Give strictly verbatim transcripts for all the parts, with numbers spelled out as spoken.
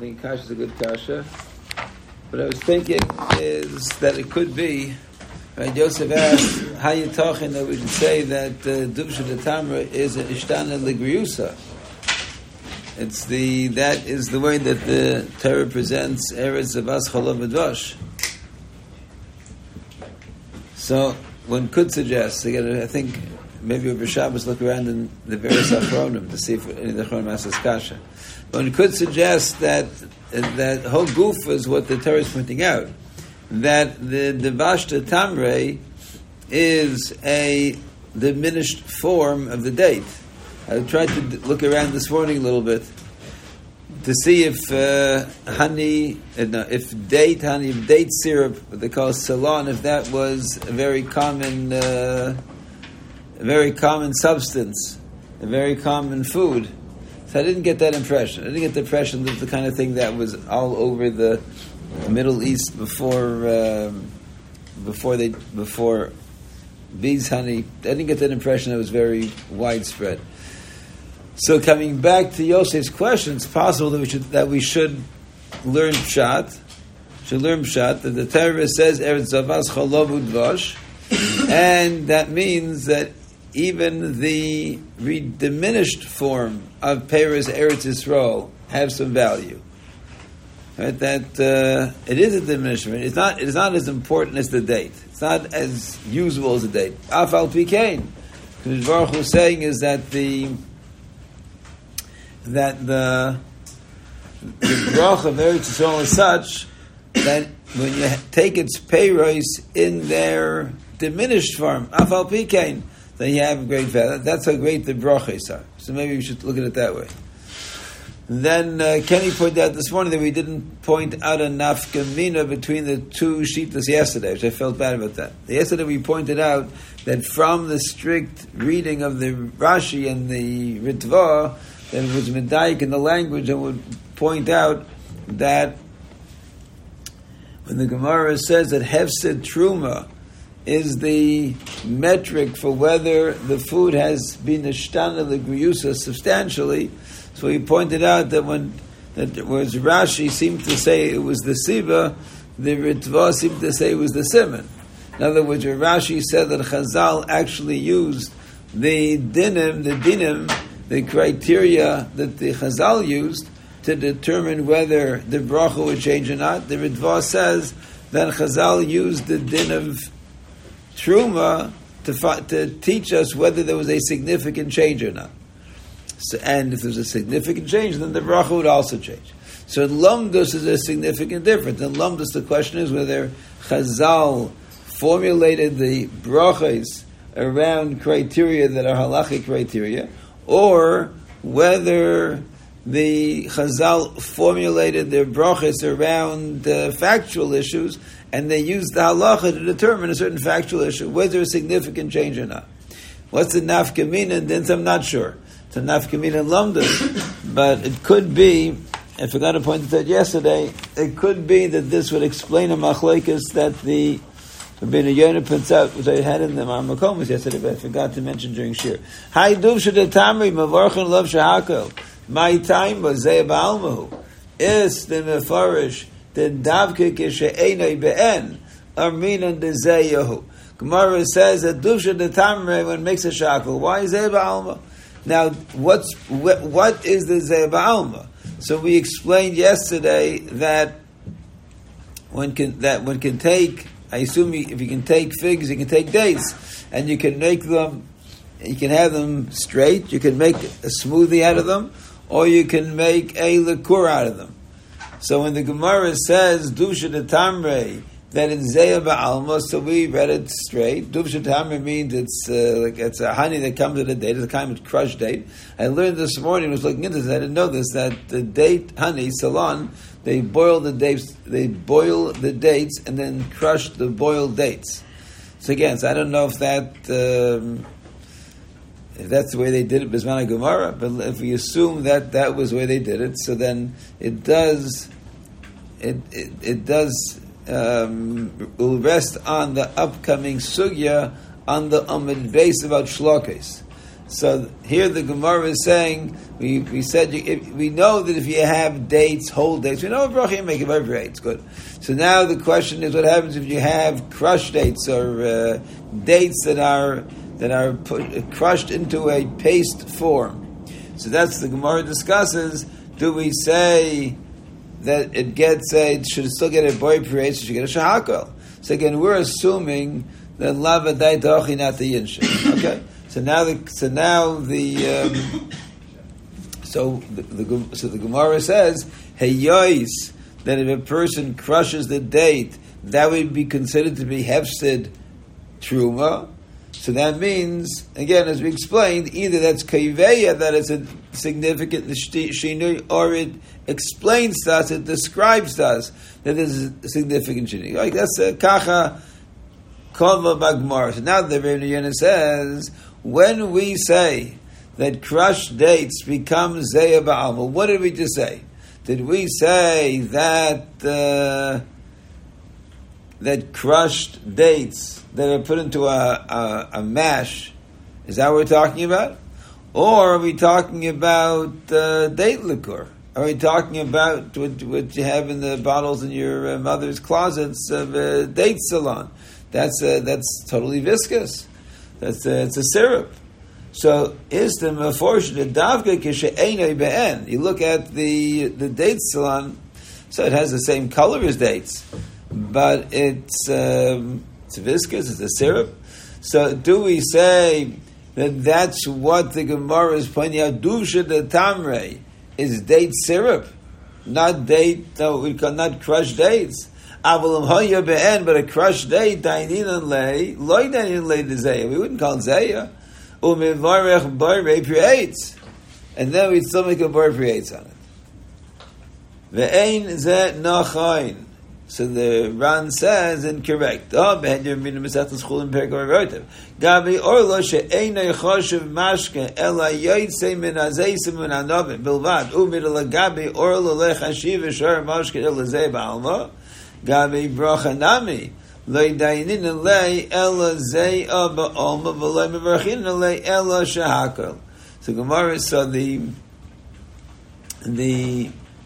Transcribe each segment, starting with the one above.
think kasha is a good kasha. What I was thinking is that it could be, right, Yosef asked, how you talking that we should say that uh, Dubsha de Tamra is an Ishtana Ligriusa. It's the, that is the way that the Torah presents Eretz Zavas Chalav V'Dvash. So one could suggest, again, I think maybe over Shabbos look around in the various Achronim to see if any of the Achronim asks kasha. One could suggest that that whole goof is what the Torah is pointing out, that the Devash de Tamre is a diminished form of the date. I tried to look around this morning a little bit to see if uh, honey, uh, no, if date honey, if date syrup, what they call salon, if that was a very common, uh, a very common substance, a very common food. So I didn't get that impression. I didn't get the impression that the kind of thing that was all over the Middle East before, um, before they, before bees honey. I didn't get that impression that was very widespread. So coming back to Yosef's question, it's possible that we should that we should learn pshat, should learn pshat that the Torah says Eretz Zavas Chalav V'Dvash, and that means that even the re- diminished form of Peres Eretz Yisrael have some value. Right? That uh, it is a diminishment. It's not. It is not as important as the date. It's not as usable as the date. Af al pi kain, because Baruch Hu is saying is that the that the the brach of Eretz Yisrael is such that when you take its peiros in their diminished form, af al pi kain, then you have great value. That's how great the brachos are. So maybe we should look at it that way. Then uh, Kenny pointed out this morning that we didn't point out a nafkamina between the two shittas yesterday, which I felt bad about that. Yesterday we pointed out that from the strict reading of the Rashi and the Ritva, that it was medayik in the language, and would point out that when the Gemara says that hefsed truma is the metric for whether the food has been ishtana l'griyusa substantially. So he pointed out that when that whereas Rashi seemed to say it was the siva, the Ritva seemed to say it was the siman. In other words, where Rashi said that Chazal actually used the dinim, the dinim, the criteria that the Chazal used to determine whether the bracha would change or not. The Ritva says that Chazal used the din of Truma to, to teach us whether there was a significant change or not. So, and if there's a significant change, then the bracha would also change. So in Lamdus is a significant difference. In Lamdus, the question is whether Chazal formulated the brachas around criteria that are halachic criteria, or whether the Chazal formulated their brachas around uh, factual issues, and they used the halacha to determine a certain factual issue, whether a significant change or not. What's the nafkamina? And then I'm not sure. It's a nafkamina in London, but it could be, I forgot to point it out yesterday, it could be that this would explain a machlekes that the Rabbeinu Yonah points out, which I had in the Makomis yesterday, but I forgot to mention during Shir. Hai duvsha de tamri mavarchan love shahakol. My time was zeh ba'almahu. Is the mefarish the davke kishe'enei be'en arminan de zeyahu. Gemara says that duvsha de tamri when it makes a shakel. Why is zeh ba'alma? Now, what's what, what is the zeh ba'alma? So we explained yesterday that one can that one can take. I assume you, if you can take figs, you can take dates, and you can make them, you can have them straight, you can make a smoothie out of them, or you can make a liqueur out of them. So when the Gemara says, Duvsha de Tamre, that it's Zeya Ba'alma, so we read it straight. Duvsha de Tamre means it's uh, like it's a honey that comes at a date, it's a kind of crushed date. I learned this morning, I was looking into this, I didn't know this, that the date honey, salon, they boil the dates. They boil the dates and then crush the boiled dates. So again, so I don't know if that um, if that's the way they did it, Bismana Gemara. But if we assume that that was the way they did it, so then it does it it, it does um, will rest on the upcoming sugya on the Amid base about shlokes. So here the Gemara is saying, we we said you, if, we know that if you have dates, whole dates, we know a bracha you make it every eight. It's good. So now the question is, what happens if you have crushed dates or uh, dates that are that are put, crushed into a paste form? So that's the Gemara discusses. Do we say that it gets a, it should still get a boy parade, so it should get a shahakol? So again, we're assuming that lava dai dochi not the yinshin. Okay. So now the so now the um, so the, the so the Gemara says heyois that if a person crushes the date, that would be considered to be hefsid truma. So that means, again, as we explained, either that's kaiveya, that it's a significant shinui, or it explains to us, it describes to us that there's a significant shinui. Like that's a kacha kova bagmar. So now the Rebbe Yehuda says, when we say that crushed dates become zeya ba'alma, what did we just say? Did we say that uh, that crushed dates that are put into a, a, a mash, is that what we're talking about? Or are we talking about uh, date liquor? Are we talking about what, what you have in the bottles in your uh, mother's closets of a date salon? That's uh, that's totally viscous. That's uh, it's a syrup. So is the meforsh the davka kishe'enei be'en? You look at the the date salon, so it has the same color as dates, but it's um, it's viscous. It's a syrup. So do we say that that's what the Gemara is pointing out? Dusha de tamre is date syrup, not date. No, we call not crushed dates. Avalim hoya be'en, but a crushed date dainin lay loy dainin lay de zeya. We wouldn't call it zeya. Umivarech bar creates, and then we still make a bar creates on it. Ve'ein zeh nachayin. So the Ran says incorrect. Oh, beheder min mesachtas chulin perikor rotev. Gabi orlo she'einay choshev mashke ela yoytze min azeisim min anovim bilvad umid lagabi orlo lechashiv shor mashke ela zeh ba'alma. Gabi bracha nami loy dainin lei ela zeh ba'alma v'loy mevarchin lei ela shahakol. So Gemara saw the the.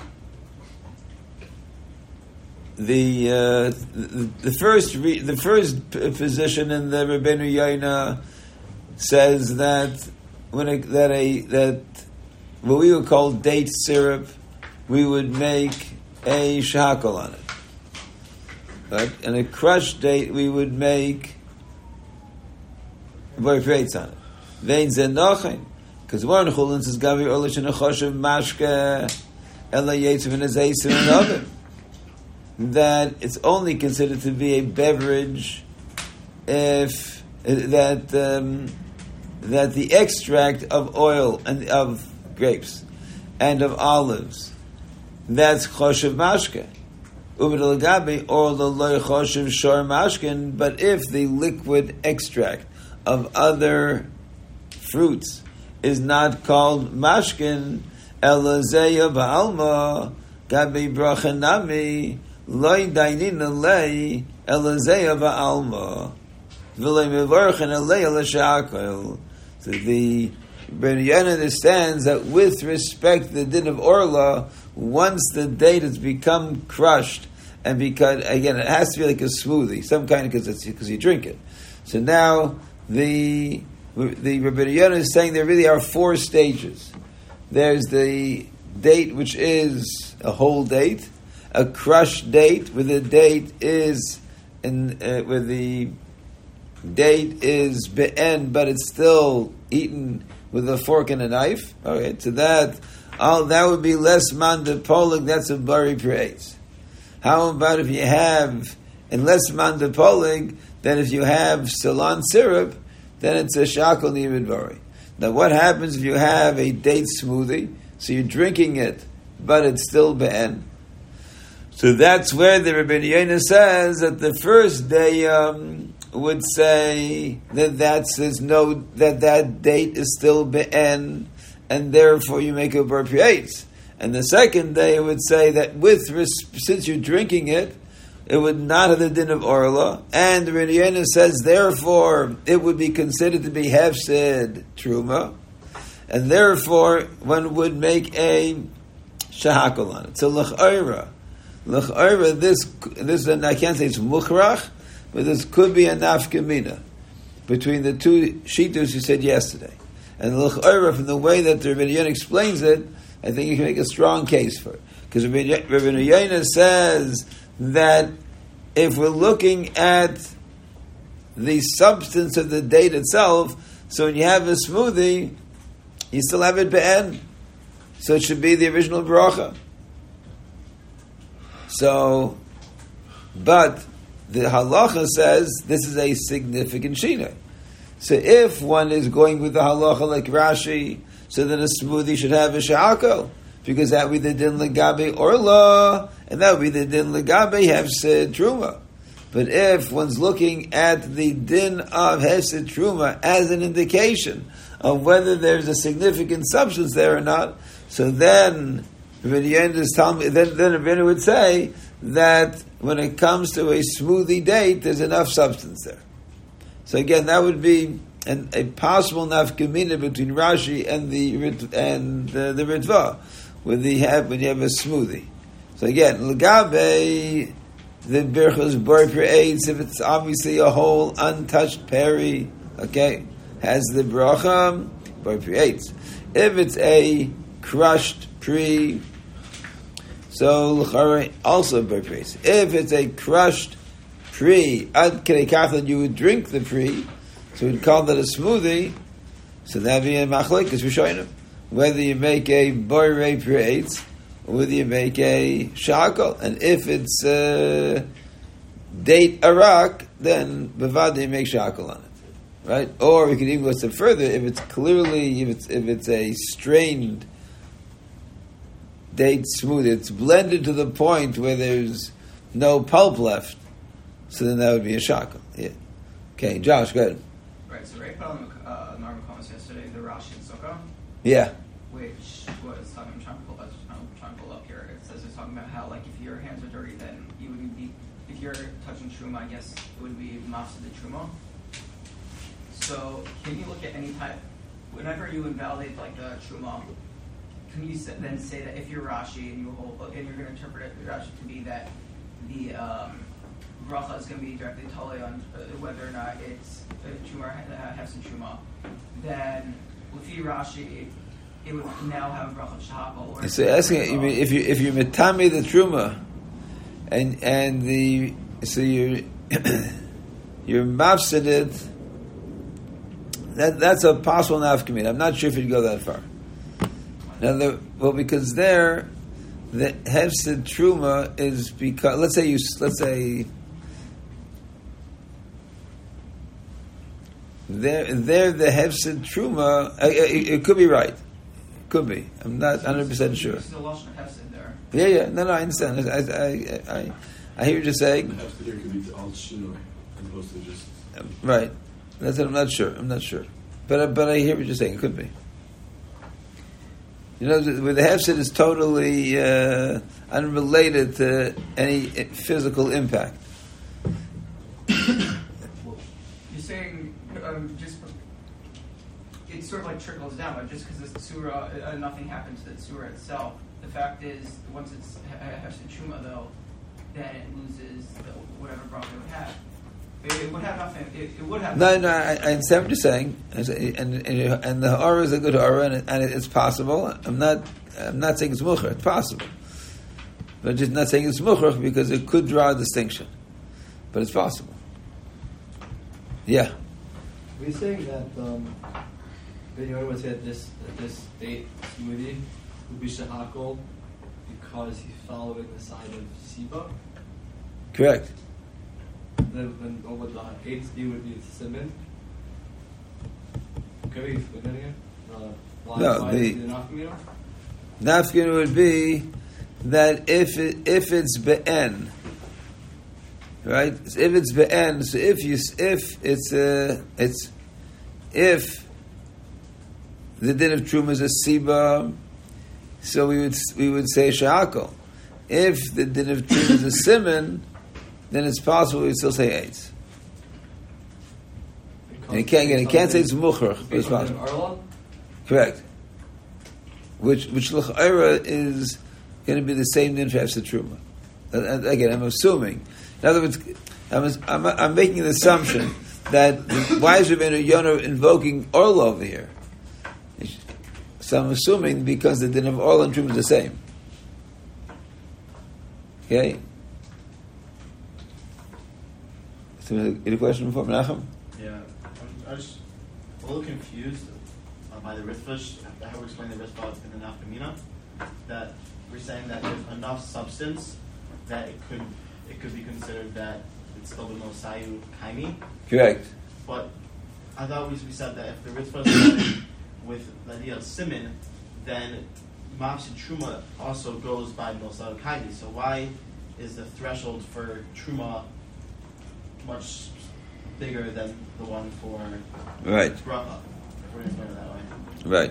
The, uh, the the first re, the first position in the Rabbeinu Yaina says that when a, that a that what we would call date syrup, we would make a shahakol on it, right? And a crushed date, we would make borprates on it. Vein zenochin, because one chulin says gavi orlish and a choshev mashke ela yetziv and a zeisim and oven. That it's only considered to be a beverage if that um, that the extract of oil and of grapes and of olives, that's choshev mashke. Ubed lagabi or the loy choshev shor mashkin. But if the liquid extract of other fruits is not called mashkin, elazeya ba'alma gabi bracha nami. Loy dainin alei elazeya ba'alma v'loy mevarchen alei elashakol. So the Rebbeinu Yehuda understands that with respect to the din of orla, once the date has become crushed, and because again it has to be like a smoothie, some kind of because it's because you drink it. So now the the Rebbeinu Yehuda is saying there really are four stages. There's the date which is a whole date. A crushed date, where the date is in, uh, where the date is be'en, but it's still eaten with a fork and a knife. Okay, so that all that would be less man de polig. That's a bari praise. How about if you have in less man de polig? Then if you have salon syrup, then it's a shakol nivid bari. Now, what happens if you have a date smoothie? So you're drinking it, but it's still be'en. So that's where the Rebbeinu Yehuda says that the first day um, would say that that's there's no that that date is still be'en, and therefore you make a borprates. And the second day would say that with since you're drinking it, it would not have the din of orla, and the Rebbeinu says therefore it would be considered to be hefsed truma, and therefore one would make a shahakol on it. So l'ch'oira, l'ch'oira, this this I can't say it's mukhrach, but this could be a nafkamina between the two shitos you said yesterday. And l'ch'oira, from the way that the Rebbeinu explains it, I think you can make a strong case for it. Because Rebbeinu Yonah says that if we're looking at the substance of the date itself, so when you have a smoothie, you still have it be'en. So it should be the original bracha. So, but the halacha says this is a significant shina. So if one is going with the halacha like Rashi, so then a smoothie should have a sha'akol, because that would be the din legabe orla, and that would be the din legabe hefsed truma. But if one's looking at the din of hefsed truma as an indication of whether there's a significant substance there or not, so then Rebbeinu is telling me, then then Rebbeinu would say that when it comes to a smoothie date, there's enough substance there. So again, that would be an, a possible nafkamina between Rashi and the and uh, the Ritva, when you have when you have a smoothie. So again, legabe the birchos bar per eitz, if it's obviously a whole untouched peri, okay, has the bracha bar per eitz. If it's a crushed pre, so l'chara also bar per eitz. If it's a crushed pre, ad k'dei kach that you would drink the pre, so we'd call that a smoothie. So that'd be a machlekes rishonim, whether you make a bar per eitz or whether you make a shakal. And if it's uh, date arak, then bevada you make shakal on it, right? Or we could even go a step further. If it's clearly, if it's if it's a strained date smoothie, it's blended to the point where there's no pulp left, so then that would be a shakal. Yeah. Okay, Josh, go ahead. Right. So right from uh, Narva comments yesterday, the Rashi and Sukkah. Yeah. Which was talking. I'm trying to pull. I'm trying to pull up here. It says it's talking about how like if your hands are dirty, then you would be. If you're touching truma, I guess it would be mafsed the truma. So can you look at any type? Whenever you invalidate like the truma, can you then say that if you're Rashi and you hold and you're going to interpret it Rashi to be that the um, bracha is going to be directly totally on uh, whether or not it's a truma or has some truma, then with Rashi it would now have a bracha of shahakol. Or so asking you mean if you if you metame the truma, and and the so you you're mafsid it. That that's a possible nafkamina. I'm not sure if you'd go that far. Now, the, well, because there, the hefsed truma is because let's say you let's say there there the hefsed truma. Uh, it, it could be right. Could be. I'm not one hundred percent sure. There's a lashon of hefsed there. Yeah, yeah. No, no, I understand. I, I, I, I hear what you're saying. The hefsed here could be all shinoi, as opposed to just right. That's it. I'm not sure. I'm not sure, but but I hear what you're saying. It could be. You know, with the hefsed is totally uh, unrelated to any physical impact. Well, you're saying um, just it sort of like trickles down, but just because the surah, uh, nothing happens to the surah itself. The fact is, once it's hefsed truma, though, then it loses the, whatever bracha it would have. It would have nothing. It, it would have. No, no. I, I understand what you're saying, and and, and the ha'ara is a good ha'ara, and, it, and it's possible. I'm not. I'm not saying it's mucher. It's possible, but I'm just not saying it's mucher because it could draw a distinction, but it's possible. Yeah. We're saying that um, Ben Yoda would say that this that this date smoothie would be shahakol because he's following the side of Siba. Correct. Then, then what would the eighth be? Would be Simon. Could we explain that again? Uh, why, no, why the nafkamina? nafkamina would be that if it, if it's be'en, right? If it's be'en, so if you if it's uh, it's if the din of truma is a siba, so we would we would say sha'akol. If the din of truma is a simon, then it's possible we still say eitz. And you can't, you can't say it's muchrach, but it's possible. Arla? Correct. Which which l'chayra is going to be the same din for Hefsed Truma. And, and again, I'm assuming. In other words, I'm, I'm, I'm making an assumption that why is Rabbeinu Yonah invoking Orla over here? So I'm assuming because the din of Orla and Truma is the same. Okay? So, any question before Menachem? Yeah, I'm, I was a little confused uh, by the Ritva, how we explain the Ritva in the Nafkamina, that we're saying that there's enough substance that it could it could be considered that it's still the Mosayu Kaimi. Correct. But I thought we, we said that if the Ritva is with the idea of Simin, then Mafsid Truma also goes by Mosayu Kaimi. So why is the threshold for Truma much bigger than the one for Right. Bracha, if we're going to explain it that way? Right.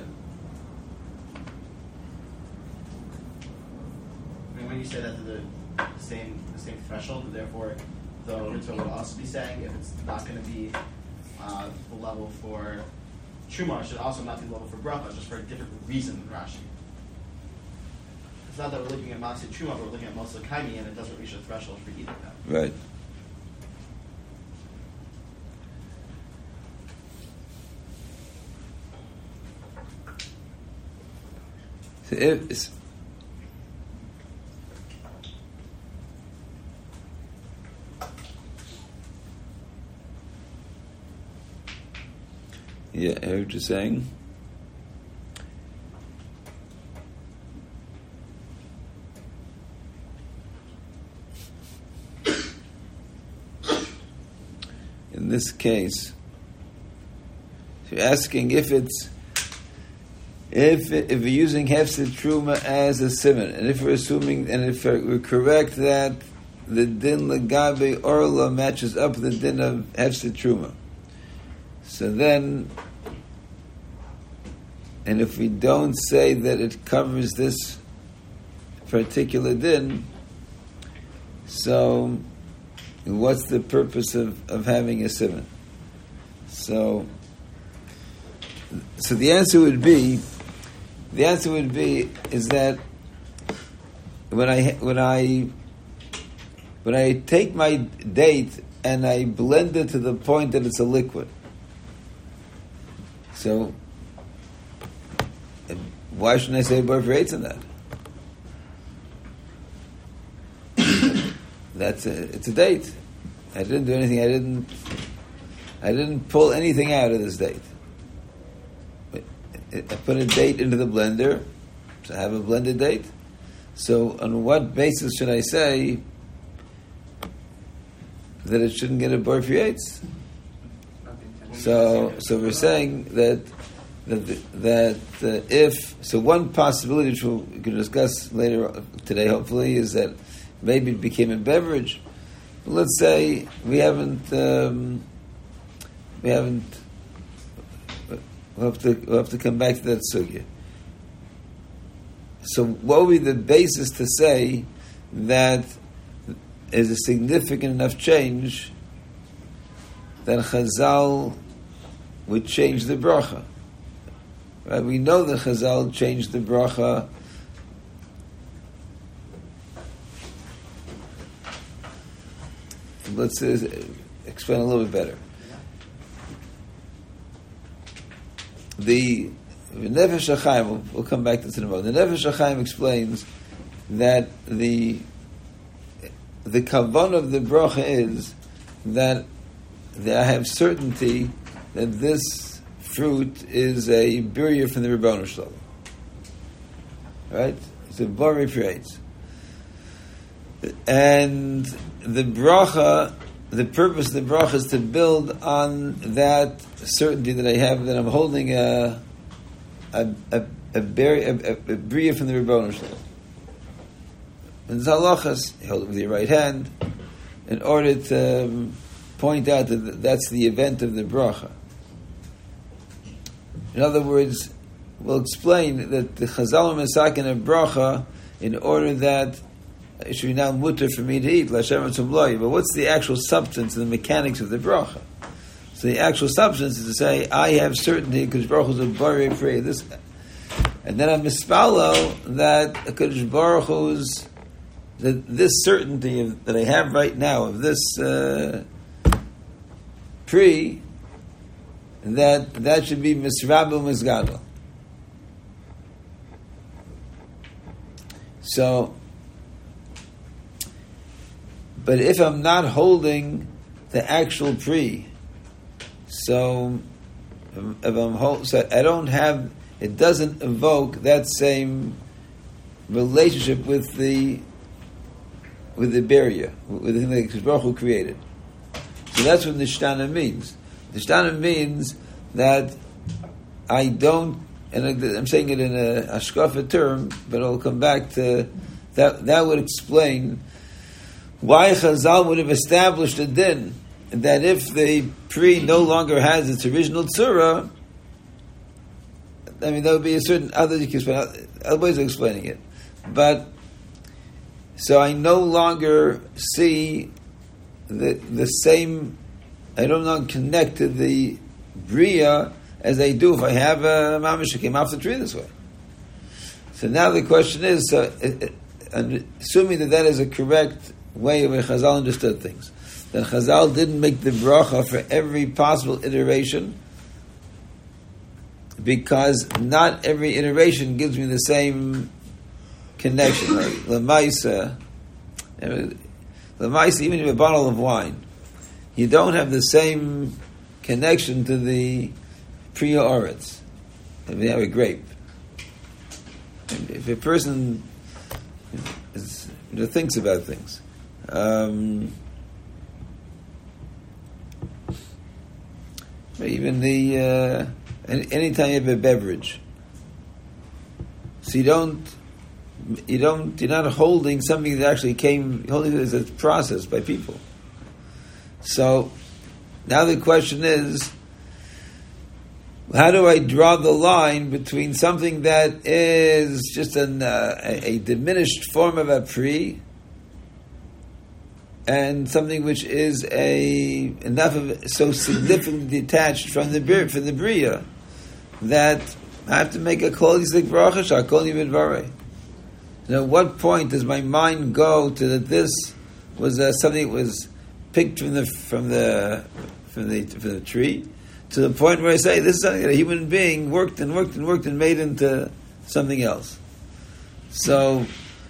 I mean, when you say that to the same the same threshold, therefore the Ritva would also be saying if it's not going to be uh, the level for Truma, it should also not be the level for Bracha, just for a different reason than Rashi. It's not that we're looking at Mafsid Truma, but we're looking at Mosel Kaimi, and it doesn't reach the threshold for either of them. Right. So if it's, yeah, I heard what you're saying. In this case, you're asking if it's If if we're using Hefsed Truma as a simon, and if we're assuming, and if we're correct that the din legabe orla matches up the din of Hefsed Truma, so then, and if we don't say that it covers this particular din, so what's the purpose of, of having a simon? So, so the answer would be. The answer would be is that when I when I when I take my date and I blend it to the point that it's a liquid. So why shouldn't I say Barf rates in that? That's a, it's a date. I didn't do anything. I didn't. I didn't pull anything out of this date. I put a date into the blender, so I have a blended date. So on what basis should I say that it shouldn't get a Barf Yates? So, so we're saying that that that uh, if so, one possibility which we'll, we can discuss later today, hopefully, is that maybe it became a beverage. But let's say we haven't um, we haven't. We'll have to we'll have to come back to that sugya. So, what would be the basis to say that is a significant enough change that Chazal would change the bracha? Right? We know that Chazal changed the bracha. Let's uh, explain a little bit better. The Nefesh HaChaim, we'll, we'll come back to this in a moment. The Nefesh HaChaim explains that the the kavan of the bracha is that, that I have certainty that this fruit is a birya from the Ribono Shel Olam. Right? It's a bari praise. And the bracha, the purpose of the bracha is to build on that certainty that I have that I'm holding a a a, a, ber, a, a, a bria from the Ribono Shel Olam. And the halachas, you hold it with your right hand in order to um, point out that that's the event of the bracha. In other words, we'll explain that the Chazal Mesakin of bracha in order that it should be now mutter for me to eat, Lashem Tzumloi. But what's the actual substance and the mechanics of the bracha? So the actual substance is to say, I have certainty because Baruch Hu is a bari prayer. This, and then I'm mispalo that Kadosh Baruch Hu's that this certainty of, that I have right now of this uh, pre, that that should be misrabu misgadol. So, but if I'm not holding the actual pre, so if I'm hold, so I don't have, it doesn't evoke that same relationship with the with the barrier, with the thing that Baruch Hu created. So that's what Nishtana means. Nishtana means that I don't, and I'm saying it in a hashkafa term, but I'll come back to that. That would explain why Chazal would have established a din that if the pre no longer has its original tzura, I mean, that would be a certain other other ways of explaining it. But so I no longer see the the same. I don't longer connect to the bria as I do if I have a mamish that came off the tree this way. So now the question is, so it, it, assuming that that is a correct way of how Chazal understood things, that Chazal didn't make the bracha for every possible iteration, because not every iteration gives me the same connection. Like Lamaisa, Lamaisa, even in a bottle of wine, you don't have the same connection to the Priya Oretz. If you have a grape, and if a person is, you know, thinks about things, um, even the uh, anytime you have a beverage, so you don't, you don't, you're not holding something that actually came, holding it as a process by people. So now the question is, how do I draw the line between something that is just an, uh, a, a diminished form of a pri and something which is a enough of so significantly detached from the from the bria that I have to make a kol yislik bracha shakol yimidvarei. Now, at what point does my mind go to that this was uh, something that was picked from the from the from the from the tree, to the point where I say this is something that a human being worked and worked and worked and made into something else. So,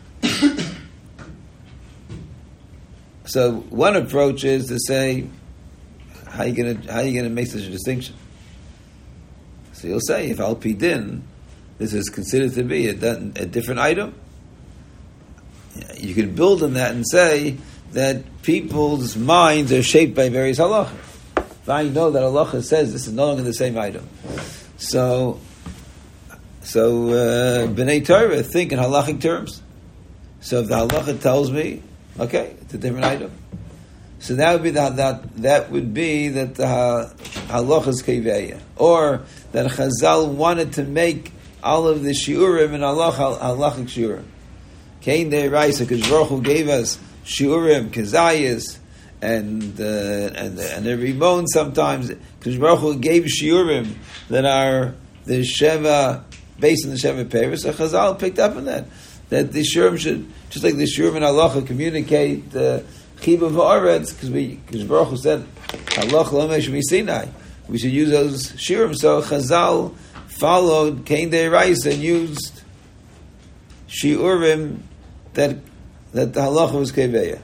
so one approach is to say, how are you going to how are you going to make such a distinction? So you'll say, if al pi din, this is considered to be a, a different item, you can build on that and say that people's minds are shaped by various halachas. If I know that halacha says this is no longer the same item, so so uh, B'nai Torah think in halachic terms. So if the halacha tells me, okay, it's a different item, so that would be the, that that would be that the halacha is keiveya, or that Chazal wanted to make all of the shiurim and halacha halachic shiurim. Kain de Raisa, because Baruch Hu gave us shiurim, kezayis, and uh, and and every bone sometimes. Because Baruch Hu gave shiurim that are the sheva, based on the sheva peiros. So Chazal picked up on that, that the shiurim should, just like the shiurim and halacha, communicate chibur v'aretz, because we because Baruch Hu said halacha lo mesh misinai. We should use those shiurim. So Chazal followed Kain de Raisa and used shiurim that that the halacha was keveya.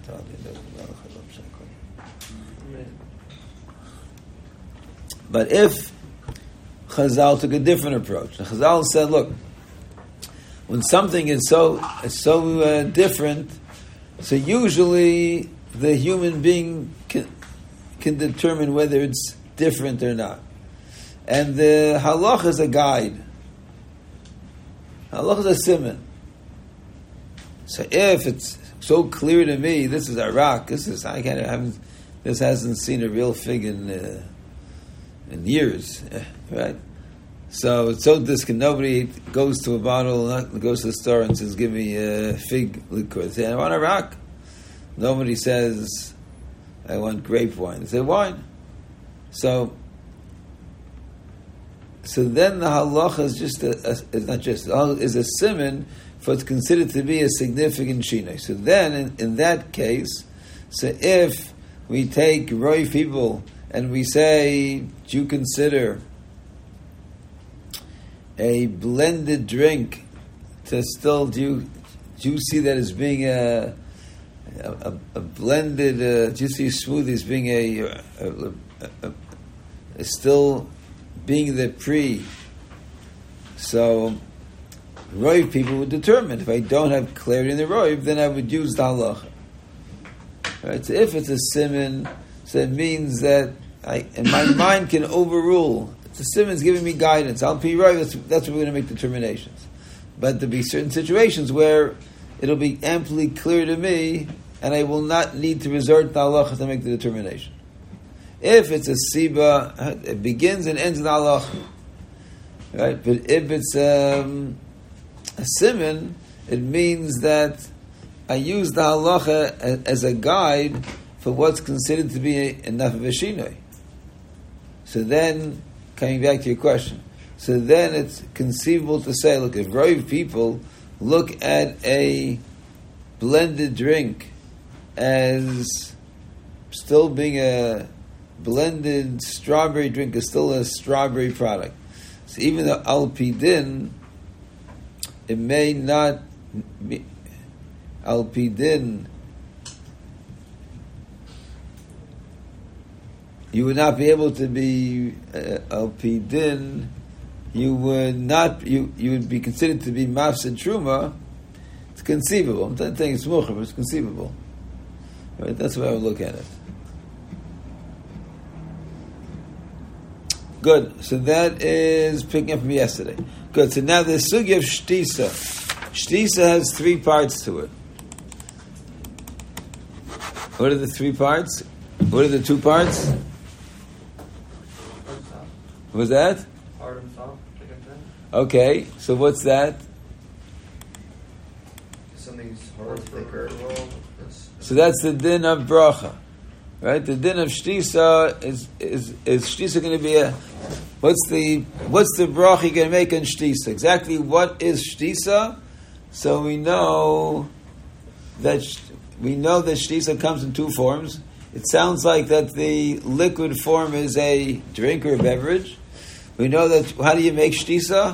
But if Chazal took a different approach, Chazal said, "Look, when something is so is so uh, different, so usually the human being can can determine whether it's different or not, and the halacha is a guide. Halacha is a siman. So if it's so clear to me, this is a rock. This is I can't haven't. This hasn't seen a real fig in uh, in years, right? So it's so disconnected. Nobody goes to a bottle, not, goes to the store and says, "Give me a fig liqueur." They say, "I want a rock." Nobody says, "I want grape wine." They say, "Wine." So, so then the halacha is just a, a is not just is a siman for what's considered to be a significant shinoi. So then, in, in that case, so if we take roi people and we say, do you consider a blended drink to still do you, do you see that as being a a, a blended uh, do you see smoothie as being a, a, a, a, a still being the pre? So roiv people would determine if I don't have clarity in the roiv, then I would use the halacha. Right? So if it's a siman, so it means that I and my mind can overrule. The siman is giving me guidance. I'll be right. That's, that's what we're going to make determinations. But there'll be certain situations where it'll be amply clear to me, and I will not need to resort to halacha to make the determination. If it's a siba, it begins and ends in halacha, right? But if it's um, a siman, it means that I use the halacha as a guide for what's considered to be enough of a shinoi. So then, coming back to your question, so then it's conceivable to say, look, if roiv people look at a blended drink as still being a blended strawberry drink, is still a strawberry product. So even though al pi din, it may not be al pi din, you would not be able to be uh, al pi din. You would not. You you would be considered to be mafsid truma. It's conceivable. I'm not saying it's mucher, but it's conceivable. Right? That's the way I would look at it. Good. So that is picking up from yesterday. Good. So now the sugi of shtisa. Shtisa has three parts to it. What are the three parts? What are the two parts? What was that? Hard and soft, like that. Okay, so what's that? Something's hard, thicker. So that's the din of bracha, right? The din of shtisa is is is shtisa going to be a what's the what's the bracha you're going to make on shtisa? Exactly what is shtisa? So we know that we know that shtisa comes in two forms. It sounds like that the liquid form is a drink or a beverage. We know that. How do you make shtisa?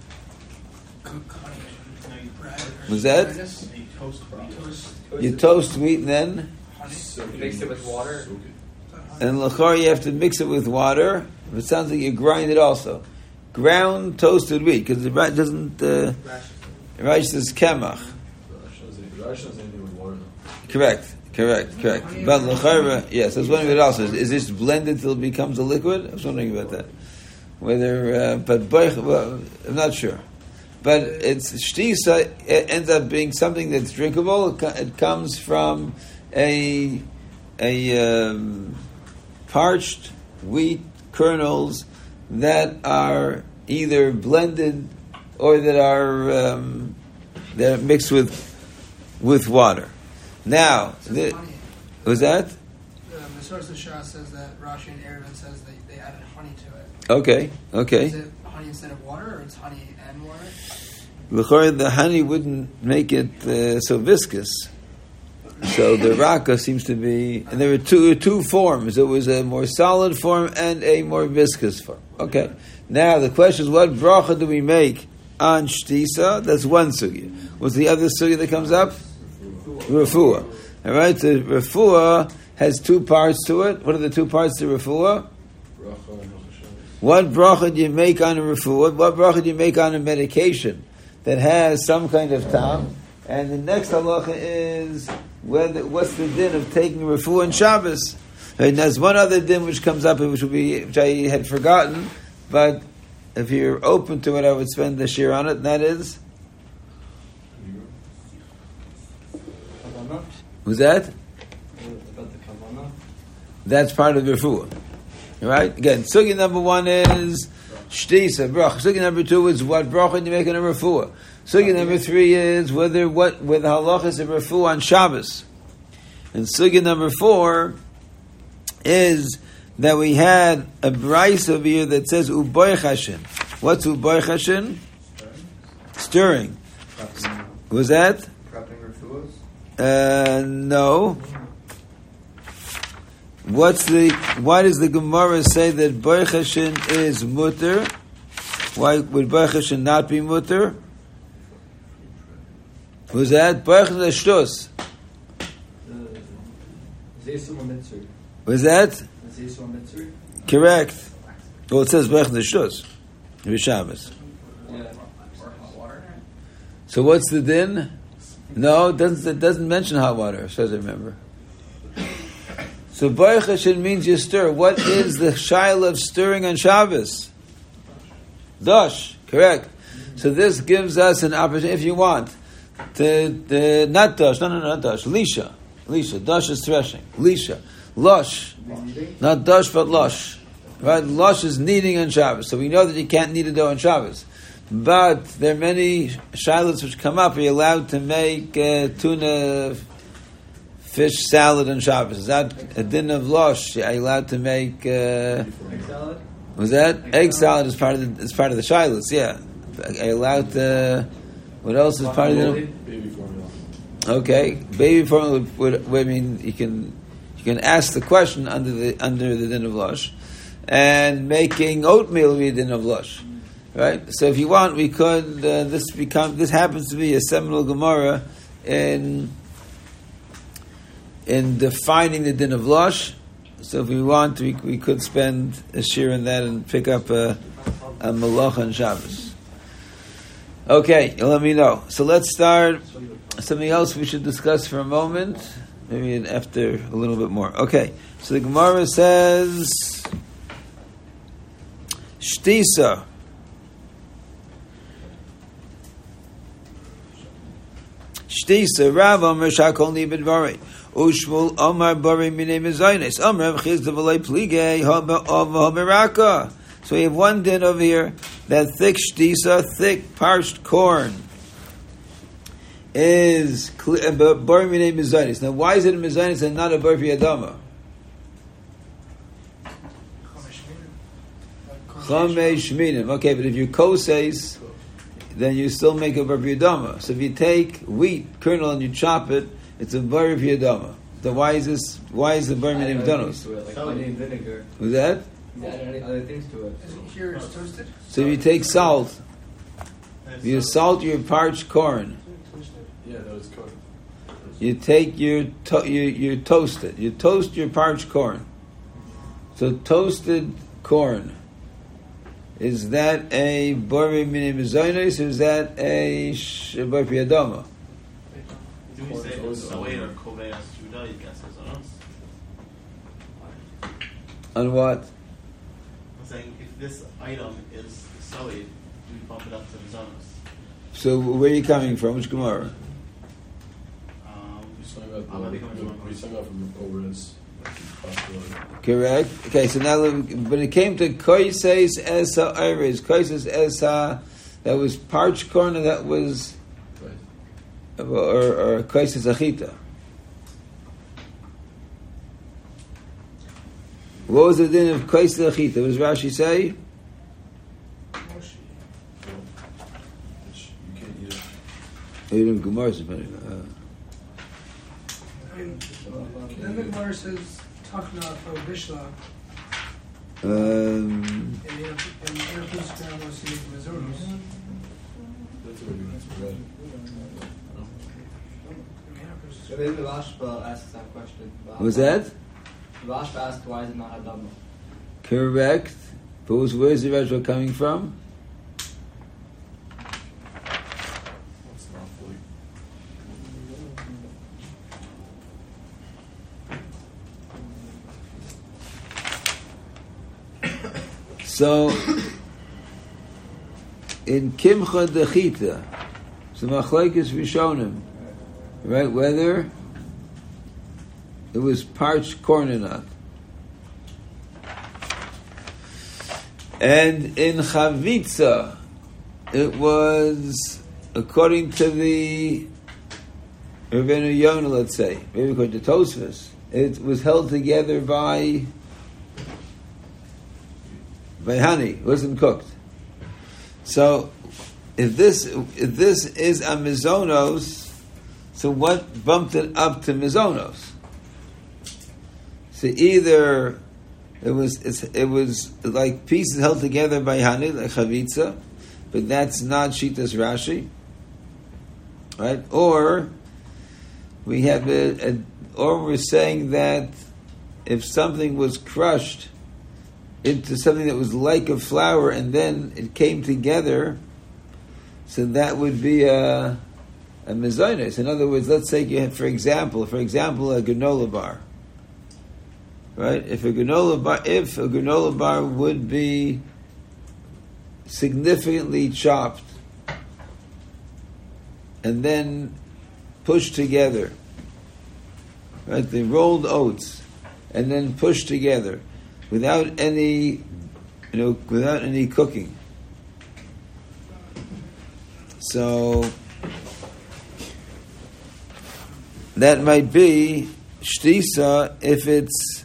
Was that? You toast wheat. You toast wheat and then, You mix it with water. and l'chor you have to mix it with water. It sounds like you grind it also. Ground toasted wheat because it doesn't. Uh, Rice is kemach. Correct. Correct, correct. But l'chayra, yes, I was wondering what else is. Is this blended till it becomes a liquid? I was wondering about that. Whether, uh, but boich, well, I'm not sure. But it's shtisa. It ends up being something that's drinkable. It, co- it comes from a a um, parched wheat kernels that are either blended or that are um, that are mixed with with water. Now, the, was that? The Masorah Shah says that Rashi and Erevin says they, they added honey to it. Okay, okay. Is it honey instead of water, or it's honey and water? L'chorah, the honey wouldn't make it uh, so viscous. So the raka seems to be, and there were two two forms. It was a more solid form and a more viscous form. Okay. Now the question is, what bracha do we make on shtisa? That's one sugya. What's the other sugya that comes up? Refuah. All right. The refuah has two parts to it. What are the two parts to refuah? What bracha do you make on a refuah? What bracha do you make on a medication that has some kind of tam? And the next halacha is whether what's the din of taking refuah on Shabbos? And there's one other din which comes up, which will be which I had forgotten, but if you're open to it, I would spend the shir on it, and that is. Was that? About the kavana. That's part of refuah. Right? Again, sugya number one is Shtisa, bracha. Sugya number two is what bracha you make on a refuah. Sugya number three is whether what whether halachas of refuah on Shabbos. And sugya number four is that we had a brayso over here that says uboy chashin. What's uboy chashin? Stirring. Was that? Prepping refuahs? Uh, no. What's the? Why does the Gemara say that boy chashin is mutter? Why would boy chashin not be mutter? Was that boy chashin is shtus? Was that? Correct. Well, it says boy chashin is shtus. Shabbos. Yeah. Or hot water. So what's the din? No, it doesn't, it doesn't mention hot water, as far as I remember. So boy chashin means you stir. What is the shaila of stirring on Shabbos? Dash, correct. So this gives us an opportunity, if you want, to, to not dash, no, no, no, not dash, lisha, lisha. Dash is threshing, lisha, lush, not dash but lush. Right, lush is kneading on Shabbos. So we know that you can't knead a dough on Shabbos. But there are many shilas which come up. Are you allowed to make uh, tuna fish salad on Shabbos? Is that a din of lush? Are you allowed to make? Uh, Egg salad? was that egg, Egg salad? Is part of the is part of the shilas? Yeah. Are you allowed to? What else is part of the? Baby formula. Okay, baby formula would, would, would I mean you can you can ask the question under the under the din of lush, and making oatmeal would be a din of lush. Right, so if you want, we could. Uh, this become. This happens to be a seminal Gemara in in defining the din of lush. So if we want, we we could spend a shir in that and pick up a, a malacha on Shabbos. Okay, let me know. So let's start. Something else we should discuss for a moment, maybe after a little bit more. Okay, so the Gemara says, Shtisa. Shtisa, Rav Omer Shakol Nibid Bari. Ushmul Omar Bari Minei Mezaynes. Omer Chizda V'lei Pligei Hoba Ova Hoberaka. So we have one din over here, that thick shtisa, thick parched corn, is Bari Minei Mezaynes. Now why is it a Mezaynes and not a Bari Adama? Chamesh Minim. Okay, but if you koses, then you still make a bar piyadama. So if you take wheat kernel and you chop it, it's a bar piyadama. So why is this? Why is the bar Add name other done? things to it, like honey and vinegar. Was that? You add any other things to it. Isn't here it's toasted? So if you take salt, you salt your parched corn. Yeah, that was cooked. You take your to, you you toast it. You toast your parched corn. So toasted corn. Is that a bari minei mezaynos or is that a bar piyadama? Do we say Sawed or Koveas Judah? You guess it's on us. On what? I'm saying if this item is Sawed, we bump it up to the zonos. So where are you coming from? Which Gemara? Um, We're talking about I'm gonna the, come to the, one we're talking about from Ober's possibility. Correct. Okay, so now when it came to koises esa iris, koises esa, that was parched corn, and that was Right. or, or koises achita. What was the din of koises achita? What does Rashi say? Moshi. Which you can't eat it. Even Gemara is depending. Uh, I mean, then the Gemara says, Tachna for Bishla, um, and Interpus Gramos is Mazuros. That's what we that's what So then the Rashba asks that question. was that The Rashba asked why is it not Adama? correct? But was, where's the Rashba coming from? It's not fully. So, in Kimcha Dechita, so Machlekes Rishonim, right, whether it was parched corn or not. And in Chavitza, it was, according to the Rabbeinu Yonah, let's say, maybe according to Tosfos, it was held together by by honey. It wasn't cooked. So, if this if this is a mizonos, so what bumped it up to mizonos? So either it was it's, it was like pieces held together by honey, like chavitza, but that's not Shitas Rashi, right? Or we have a, a or we're saying that if something was crushed into something that was like a flour and then it came together, so that would be a, a mezainis. In other words, let's say you had, for example, for example, a granola bar. Right? If a granola bar, if a granola bar would be significantly chopped and then pushed together, right? The rolled oats and then pushed together without any, you know, without any cooking. So that might be shtisa if it's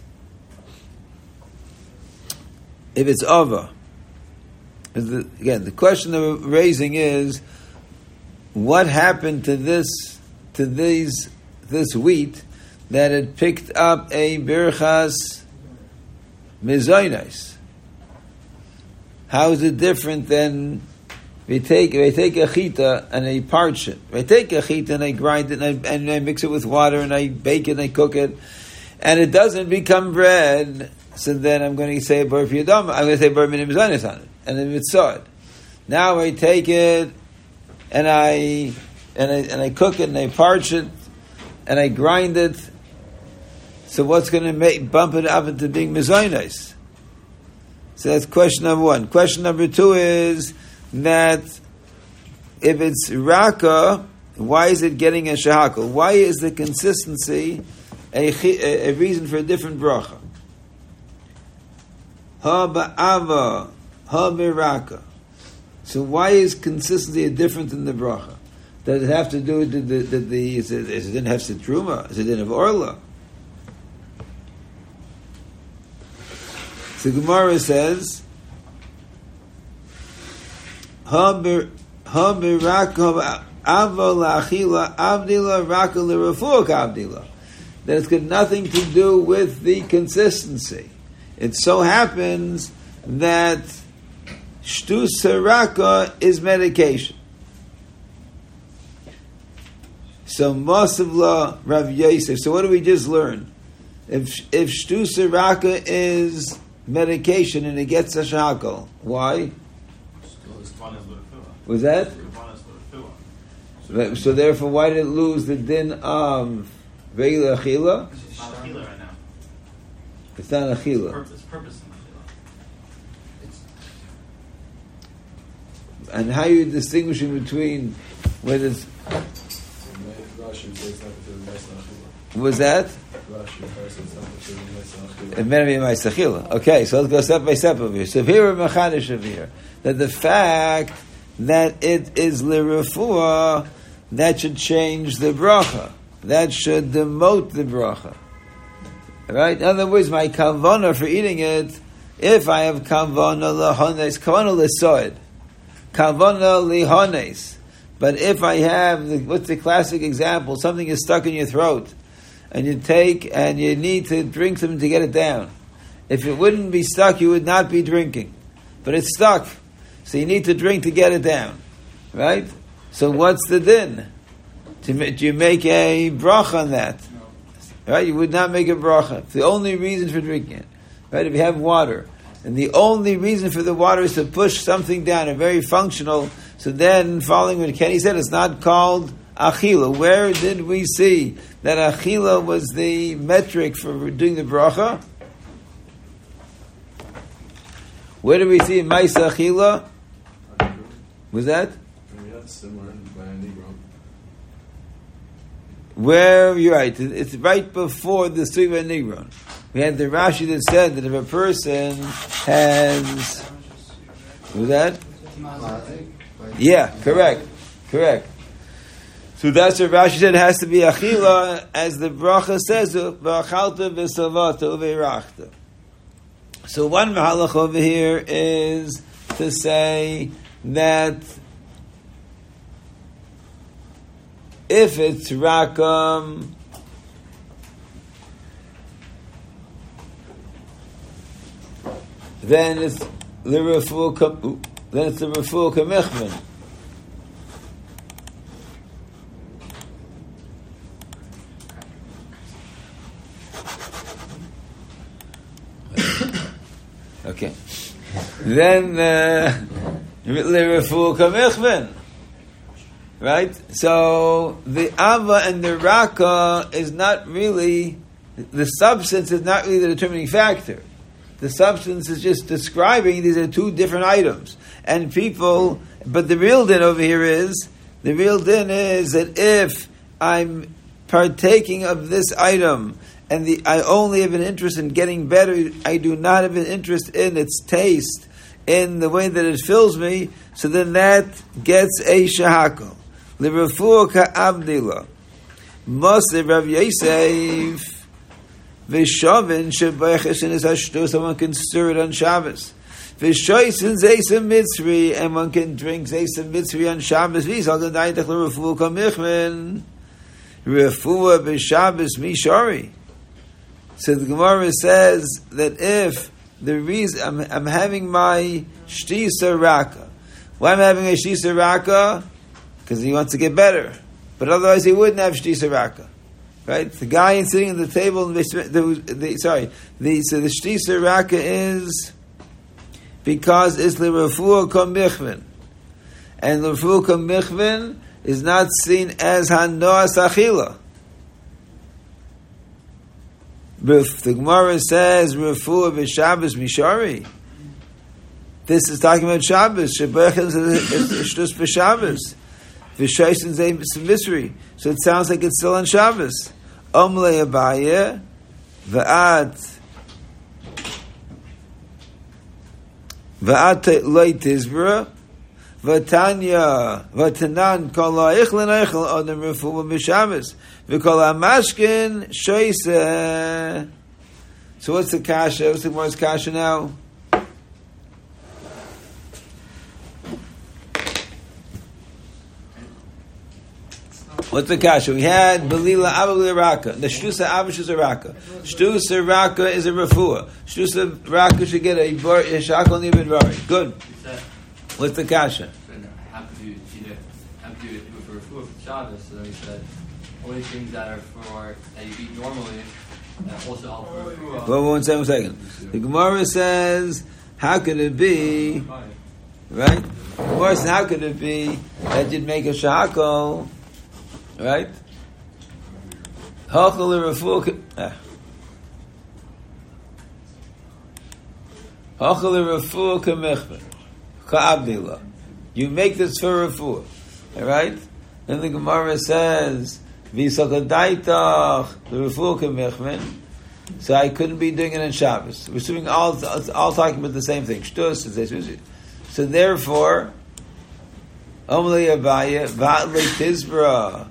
if it's ava. Again, the question that we're raising is, what happened to this to these this wheat that it picked up a birchas mezainis? How is it different than we take we take a chita and I parch it? I take a chita and I grind it and I, and I mix it with water and I bake it and I cook it, and it doesn't become bread. So then I'm going to say bar piyadam. I'm going to say bar minim mezainis on it, and then it's sod. Now I take it and I and I and I cook it and I parch it and I grind it. So what's going to make bump it up into being mezainis? So that's question number one. Question number two is that if it's raka, why is it getting a shahakal? Why is the consistency a, a, a reason for a different bracha? Ha ba'ava, ha biraka. So why is consistency a different than the bracha? Does it have to do with the, the, the, the is it, is it in hefset truma? Is it in of orla? So Gemara says, ha biraka ava la'achila avdila raka l'refuah avdila. That it's got nothing to do with the consistency. It so happens that shtus saraka is medication. So Masavla Rav Yosef. So what do we just learn? If if shtus saraka is medication and it gets a shakal, why? Was that? So therefore, why did it lose the din of regular achila? It's not achila right now. It's not achila. It's purpose in achila. And how are you distinguishing between whether it's was that? It may be my sachila. Okay, so let's go step by step over here. So here we're machadish over here that the fact that it is lirafua, that should change the bracha. That should demote the bracha. Right? In other words, my kavana for eating it, if I have kavana lahones, kavana lesoid, kavana lihones. But if I have, the, what's the classic example? Something is stuck in your throat, and you take, and you need to drink something to get it down. If it wouldn't be stuck, you would not be drinking. But it's stuck. So you need to drink to get it down. Right? So what's the din? Do you make a bracha on that? Right? You would not make a bracha. It's the only reason for drinking it. Right? If you have water, and the only reason for the water is to push something down, a very functional, so then following what Kenny said, it's not called achila. Where did we see that achila was the metric for doing the bracha? Where did we see Maisa achila? Was that? Yeah, similar by a Negro. Where, you're right, it's right before the Suva Nigron. We had the Rashi that said that if a person has Was that? Mazik. Yeah, correct, correct. So that's what Rashi said. It has to be achila, as the bracha says, v'achalta v'savata uveirachta. So one mahalach over here is to say that if it's rakam, then it's l'refuah kam, then it's the refuah kamichman. Okay. Then l'refuah kamichman. Right? So the ava and the raka is not really, the substance is not really the determining factor. The substance is just describing these are two different items. And people, but the real din over here is, the real din is that if I'm partaking of this item and the, I only have an interest in getting better, I do not have an interest in its taste, in the way that it fills me, so then that gets a shahakal. L'refuah ka'avdila. Moshe Rav Yosef v'shavin shebayches in his hashtos, and one can stir it on Shabbos. V'shoysin zeisa mitzri, and one can drink zeisa mitzri on Shabbos. V'yisal g'daytach l'refuah ka'michmin. Refuah b'Shabbos mishari. So the Gemara says that if the reason I'm, I'm having my shtisa raka, why am I having a shtisa raka? Because he wants to get better, but otherwise he wouldn't have shtisa raka, right? The guy sitting at the table, the, the, the, sorry, the, so the shtisa raka is because it's the refuah kamichvin, and the refuah kamichvin is not seen as hanoas achila. The Gemara says refuah b'Shabbos mishari. This is talking about Shabbos. Sheberachas is just b'Shabbos. V'shaysin zeh mitzri. So it sounds like it's still on Shabbos. Omle Abaye v'at v'at loy tizbra v'tanya v'tanan kol ha'ichlin ha'ichl adam refuah b'Shabbos v'kol ha'mashkin shoyse. So what's the kasha? What's the Gemara's kasha now? What's the kasha? We had Belila Abel Raka. The Shtusa Abish is a Raka. Shtusa Raka is a Refuah. Shtusa Raka should get a bar, a Shakal Nibid Bari. Good. What's the kasha? I have to do either have to do it for Refuah for Shabbos. So then we said only things that are for that you eat normally that also help for Refuah. Well, one second, one second. The Gemara says, how could it be? Right? The Gemara says, how could it be that you'd make a Shakal? Right? Hachal refuah. Hachal refuah k'mechber ka'abdila. You make this for refuah. All right? Then the Gemara says v'sakadaitach the refuah k'mechber. So I couldn't be doing it on Shabbos. We're assuming all all talking about the same thing. Shtus. So therefore, Omli Abaye va'le tizbra.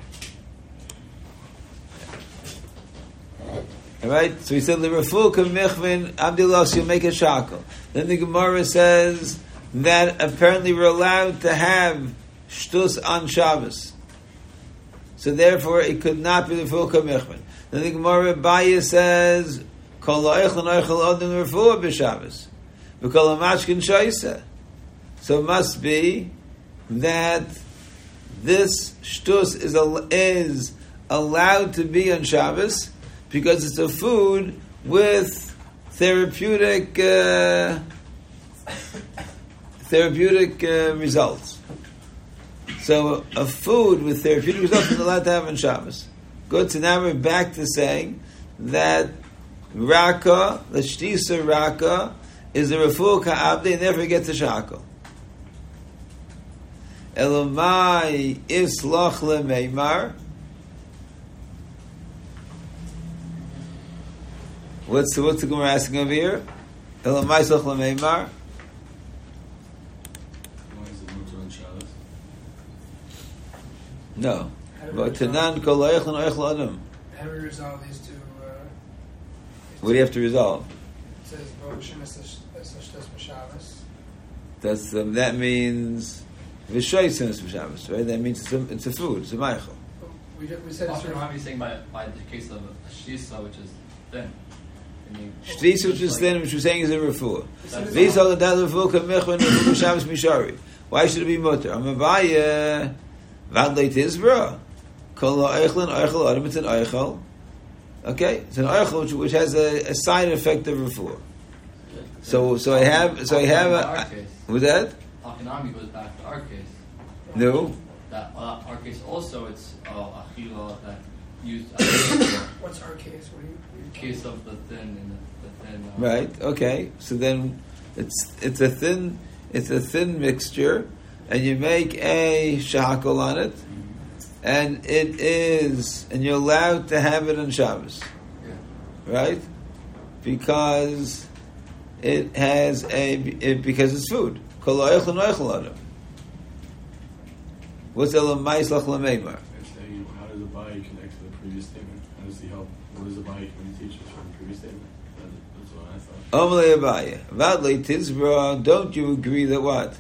All right, so he said l'refuah k'michvin abdilos, you make a shakel. Then the Gemara says that apparently we're allowed to have shtus on Shabbos, so therefore it could not be l'refuah k'michvin. Then the Gemara Baya says kol ha'echel noichel odin l'refuah b'Shabbos v'kol ha'mashkin shoyse. So it must be that this shtus is is allowed to be on Shabbos, because it's a food with therapeutic uh, therapeutic uh, results. So a food with therapeutic results is allowed to have on Shabbos. Good. So now we're back to saying that raka, the shtisa raka, is a refuah ka'abdi and therefore gets a shakel. Elamai islach lemeimar. What's the, what's the Gemara asking over here? Elamai islach lemeimar. No. How do we But resolve- Tanan kol ha'echel and ha'echel adam. how do we resolve these two? Uh, What do you have to resolve? It says Boshim Esashtas B'Shabbos. That's um, that means v'shoysim is b'Shabbos, right? That means it's a, it's a food, it's a meichel. We, did- we said it's Often I'm saying by, by the case of a shisa, which is thin. I mean, Shtis, which is thin, which we're saying is a refuah. That's- These are the days refuah kamichva and refuah b'Shabbos mishari. Why should it be mutter? I'm a baya vadleit hizbra. Kol ha'echel and ha'echel adam. It's an eichel. Okay, it's an eichel which, which has a, a side effect of refuah. So, so I have, so I have Our a. case. Was that? Akinami goes back to our case. No. That uh, our case also it's uh, achila that used as What's our case? What do you? What the do you case of the thin and the, the thin. Uh, Right. Okay. So then, it's it's a thin it's a thin mixture, and you make a shahakol on it, and it is, and you're allowed to have it on Shabbos, Yeah. right? Because it has a it, because it's food. Kol ha'echel and ha'echel adam. What's the lamais lach lameimar? It's saying, how does the body connect to the previous statement? How does he help? What does the body can teach us from the previous statement? That, that's what I thought. Omelei Abaya, vadlei tizbra. Don't you agree that what?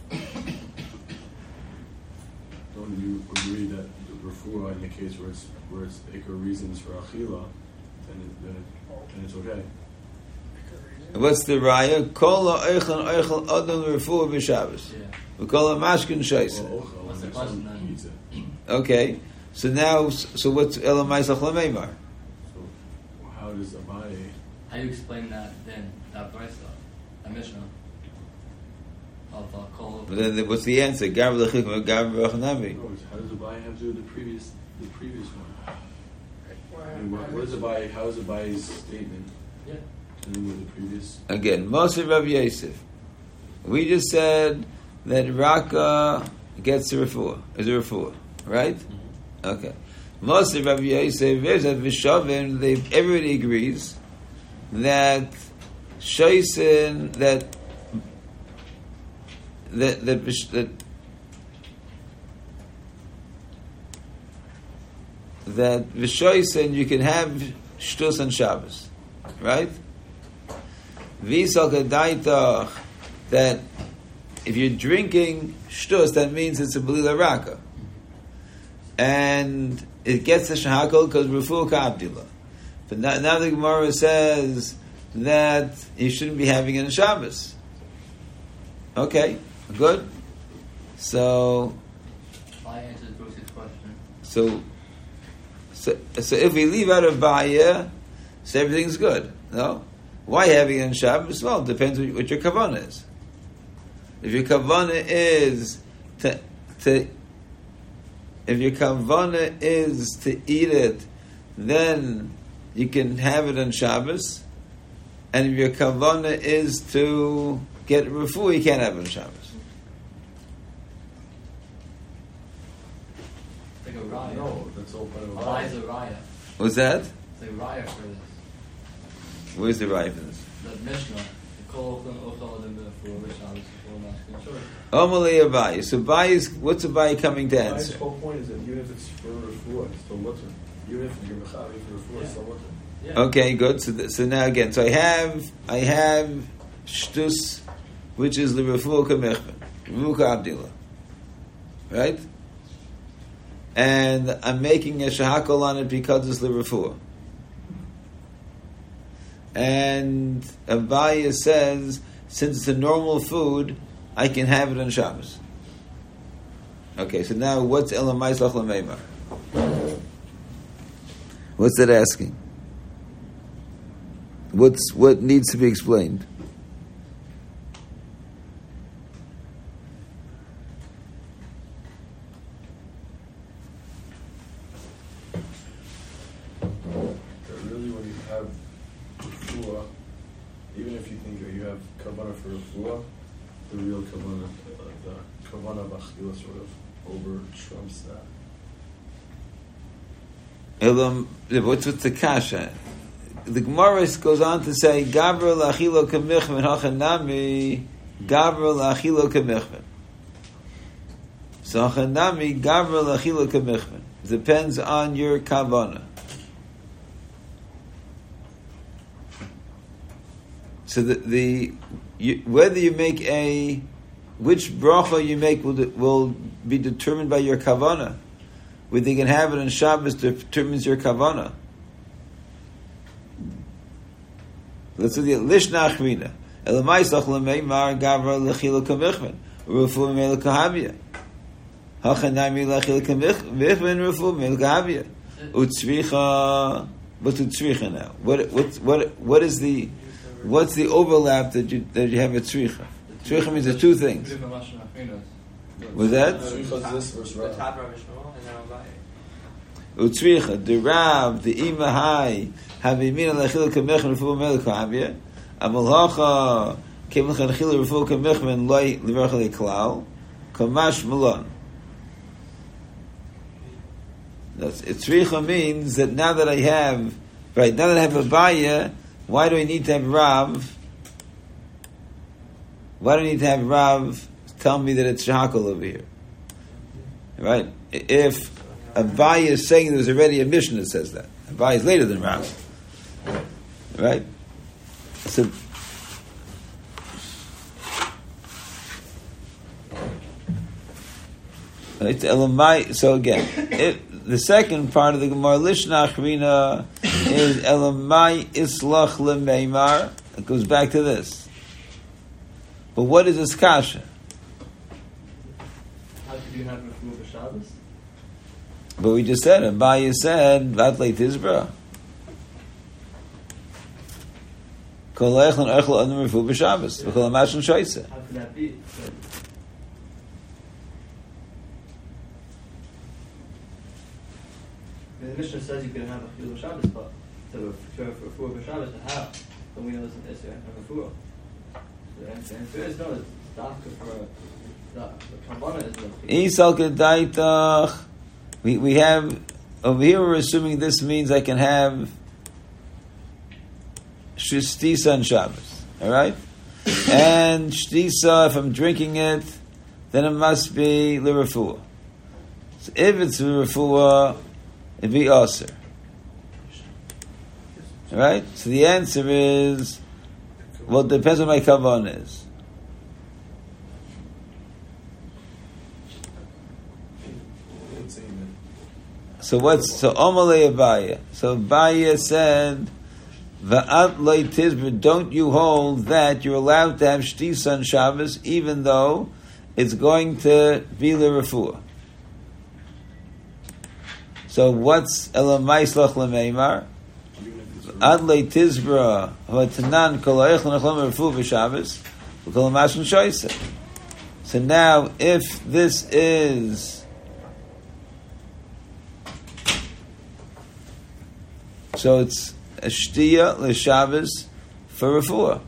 Don't you agree that the refuah in the case where it's where it's ikar reasons for achila, then it, then, it, then it's okay. What's the raya? Kol ha'echel and ha'echel adam refuah b'Shabbos. Yeah. We call it mashkin shaisa. Well, ochel, What's the and question some then? pizza. Okay, so now, so what's elamai sach lameimar? So how does the body? How do you explain that then? That brisa, that mishnah of uh, kol. But then, what's the answer? Gav lechikim, gav v'achanami. No, it's how does the body have to do with the previous the previous one? Why- I mean, what, what is the body? How is the body's statement Yeah. to do with the previous? Again, Moshe Rav Yosef. We just said that Raka gets a refuah, is a refuah, right? Okay. Moshe Rav Yosef is at Vishavim. They everybody agrees that Shoysin that that that that that Vishoysin you can have shtus on Shabbos, right? Visal Kedaitach, that if you're drinking shtus, that means it's a belila raka, and it gets a shahakol because refuah ka'abdila. But now, now the Gemara says that you shouldn't be having it on Shabbos. Okay, good. So, I answered Bruce's question. so, so, so if we leave out of Baya, so everything's good. No. Why having it on Shabbos? Well, it depends what what your kavanah is. If your kavanah is to, to if your kavanah is to eat it, then you can have it on Shabbos. And if your kavanah is to get refuah, you can't have it on Shabbos. It's like a raya. No, that's all part of the Why body. is a raya? What's that? It's a raya for this. Where's the right for this? The mishnah. The kol ochel ochel adam b'refuah b'Shabbos b'Shabbos b'Shabbos. Omalei Abayi. So Abayi is, what's Abayi coming to The answer? whole point is that even if it's for refuah, it's still mutter. Even if you're mechavi for refuah, it's still mutter. Yeah. Okay, good. So, th- so now again, so I have I have shtus, which is the refuah kamechben, refuah abdila, right? And I'm making a shahakol on it because it's the refuah. And Abaya says, since it's a normal food, I can have it on Shabbos. Okay, so now what's elamai zach lameimar? What's that asking? What's what needs to be explained? That really, when you have refuah, even if you think that you have kavanah for refuah, the real kavanah, uh, the kavanah of achila sort of over trumps that. Elam, what's with the kasha? The Gemara goes on to say, "Gavra lachilo kamichven hachanami, gavra lachilo kamichven." So Hanami Gavra Lachila Kamichman. Depends on your kavana. So the, the you, whether you make a which bracha you make will will be determined by your kavana. Whether you can have it on Shabbos determines your kavana. Let's look at Lishna Achrina. Elamaisach lemeimar gavra lechila kamichman rufu me'el kahavia. Hachanami lechila kamichman rufu me'el kahavia. Utzricha. What's utzricha now? What what what what is the what's the overlap that you that you have at tzricha? Tzricha means the two things. Was that? Utzricha, the Rav, the Imahai, have Yemina lechila kamechman refu me'el kahavia. Amalhacha came lechila refu kamechman loy leverchel klal kamash malon. That's Utzricha means that now that I have right now that I have a baya, why do I need to have Rav? Why do I need to have Rav tell me that it's shahakal over here? Right? If Abaye is saying there's already a mission that says that. Abaye is later than Rav. Right? So, right, Elamai, so again, it, the second part of the Gemara, Lishna Achrina, is Elamai Islach Lemeimar. It goes back to this. But what is this kasha? How could you have refuah b'Shabbos? But we just said, Abaye said, Vatlei Tizbra. Kol echlon echel adam refuah b'Shabbos. V'chol amashon shoyse. How could that be? I mean, the Mishnah says you can have a refuah b'Shabbos, but to for refuah b'Shabbos to have, then we know it's an issue of refuah. The answer is no, it's doctor for the kavanah is the Isal kedaitach. We we have over here. We're assuming this means I can have shtisa on Shabbos. All right, and shtisa. If I'm drinking it, then it must be l'refuah. So if it's l'refuah, it'd be aser. All right. So the answer is, well, it depends on what my kavanah is. So what's so Omalei Abaye? So Abaye said, "Va'at loy tizbra." Don't you hold that you're allowed to have shtisa on Shabbos, even though it's going to be l'refuah? So what's Elamaislach lemeimar? Ad loy tizbra v'tanan kol ha'echlon echlon refuah b'Shabbos v'kol ha'mashon shoyse. So now, if this is so it's a shtiya l'Shabbos for refuah.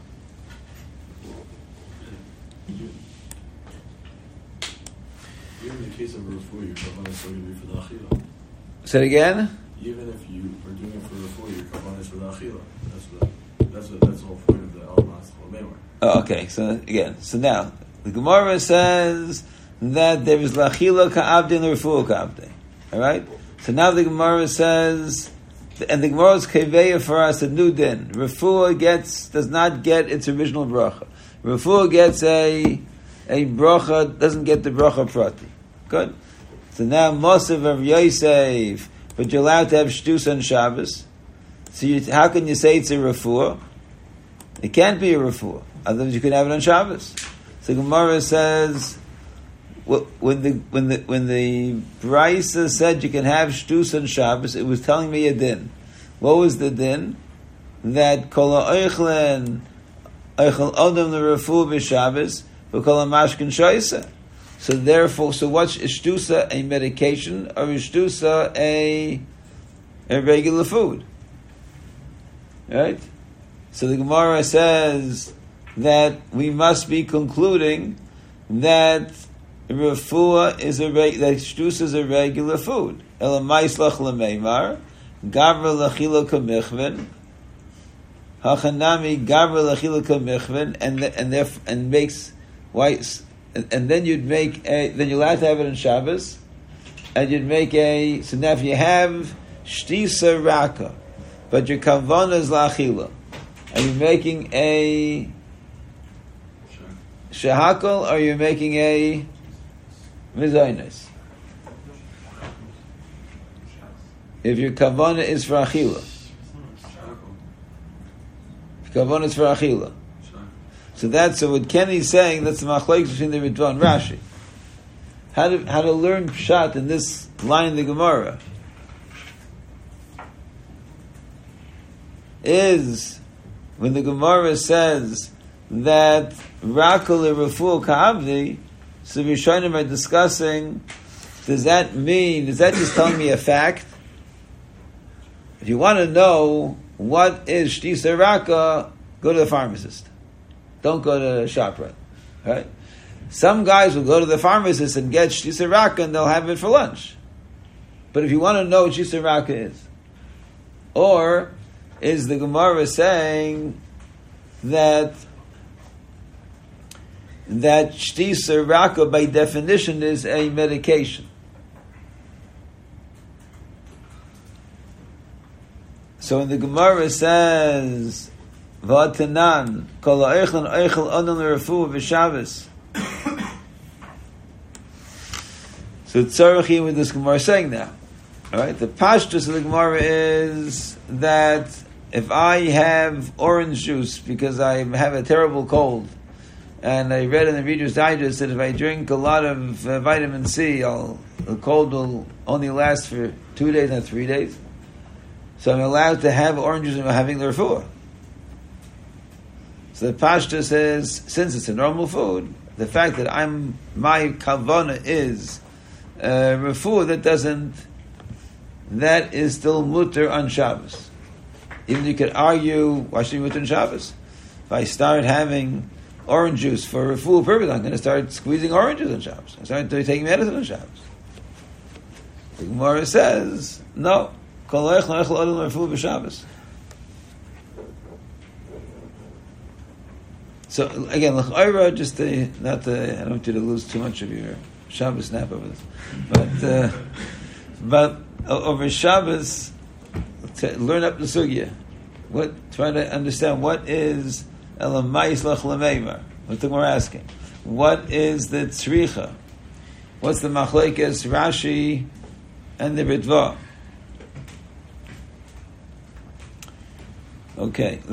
Even in the case of a refuah, your kavanah is still going to be for the achila. Say it again. Even if you are doing it for refuah, your kavanah is for the achila. That's the that's the that's the whole point of the almas l'meimar. Oh, okay. So again, so now the Gemara says that there is lachila ka'abdin l'refuah ka'abdin. All right. So now the Gemara says. And the Gemara's keveya for us a new din. Refuah gets does not get its original bracha. Refuah gets a a bracha, doesn't get the bracha prati. Good. So now Mosav of Yosef, but you're allowed to have shtus on Shabbos. So you, how can you say it's a refuah? It can't be a refuah. Otherwise you could have it on Shabbos. So Gemara says when the when the when the Brisa said you can have shtus on Shabbos, it was telling me a din. What was the din? That kol ha'oichlen oichel odom l'refuah b'Shabbos v'kol ha'mashkin shoyse. So therefore, so what's is shtusa a medication or is shtusa a a regular food? Right. So the Gemara says that we must be concluding that refuah is a reg- that shtus is a regular food. Elamaislach lemeimar, gavra lachila kamichven, hachanami gavra lachila kamichven, and and there and makes why and, and then you'd make a, then you're allowed to have it on Shabbos, and you'd make a, so now if you have shtisa raka, but your kavana is la'achila, are you making a shehakol, or you're making a mizaynis? If your kavana is for achila, if kavana is for achila, so that's so what Kenny's saying. That's the machlokes between the Ritva and Rashi. How to how to learn pshat in this line in the Gemara is when the Gemara says that rakul refuah ka'avdi. So Rishonim are discussing. Does that mean? Does that just tell me a fact? If you want to know what is shtisa raka, go to the pharmacist. Don't go to ShopRite, right? Some guys will go to the pharmacist and get shtisa raka and they'll have it for lunch. But if you want to know what shtisa raka is, or is the Gemara saying that that shtisa raka by definition is a medication? So when the Gemara says V'atanan kol ha'eichel eichel adon l'refuah v'Shabbos. So tzarechim with this Gemara saying now, all right? The pashtus of the Gemara is that if I have orange juice because I have a terrible cold, and I read in the Reader's Digest that if I drink a lot of uh, vitamin C, I'll, the cold will only last for two days, not three days. So I'm allowed to have orange juice and I'm having the refuah. So the pashta says, since it's a normal food, the fact that I'm my kavana is uh, refuah, that doesn't, that is still mutter on Shabbos. Even you could argue, why should you mutter on Shabbos? If I start having orange juice for refuah purpose, I'm going to start squeezing oranges on Shabbos. I start taking medicine on Shabbos. The Gemara says, no. Kol ha'eichel eichel adon l'refuah v'Shabbos. So again, l'chayra, just to, not to, I don't want you to lose too much of your Shabbos nap over this, but uh, but over Shabbos, to learn up the sugya. What try to understand what is elamayis lach l'meimar. What the we're asking. What is the tzricha? What's the machlekes Rashi and the Ritva? Okay.